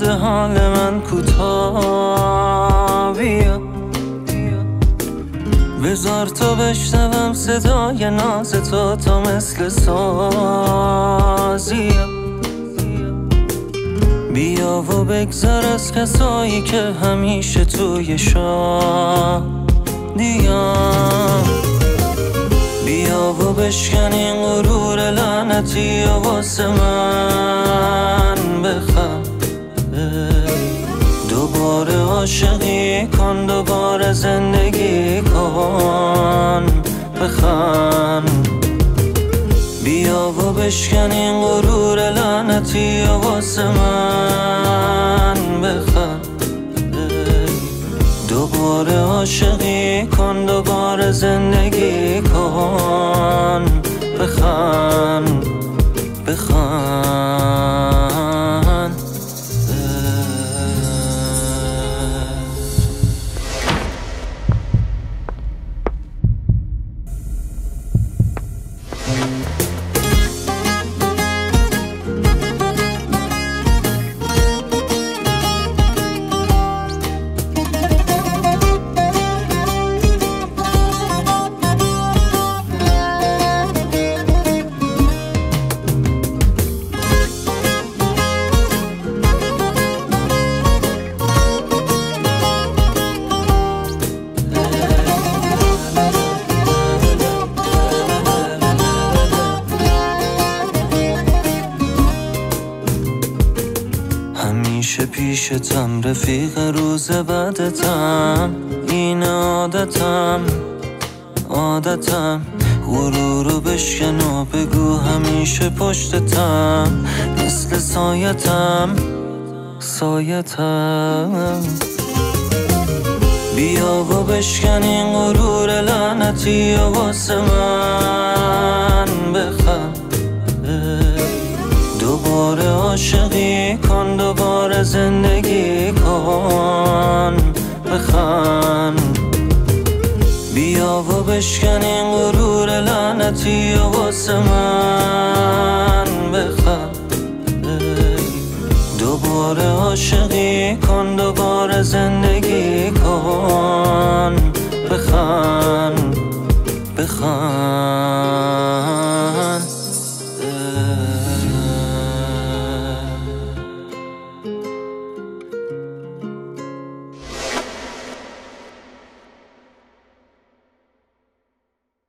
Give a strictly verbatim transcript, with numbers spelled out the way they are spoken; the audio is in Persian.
شده حال من کوتاه بیا، بذار تا بشنوم صدای ناز تو تا مثل سازی. بیا و بگذر از کسایی که همیشه توی شادیم. بیا و بشکن این غرور لعنتی و واسه من بخند. دوباره عاشقی کن، دوباره زندگی کن، بخند. بیا و بشکن این غرور لعنتی و واسه من بخند. دوباره عاشقی کن، دوباره زندگی کن، بخند بخند. همیشه پیشتم رفیق روز بعدتم، این عادتم عادتم. غرورو بشکن و بگو همیشه پشتتم، مثل سایتم سایتم. بیا و بشکن این غرور لعنتی و واسه من بخند. دوباره عاشقی کن، دوباره زندگی کن، بخند. بیا و بشکن این غرور لعنتی و واسه من بخند. دوباره عاشقی کن، دوباره زندگی کن، بخند بخند.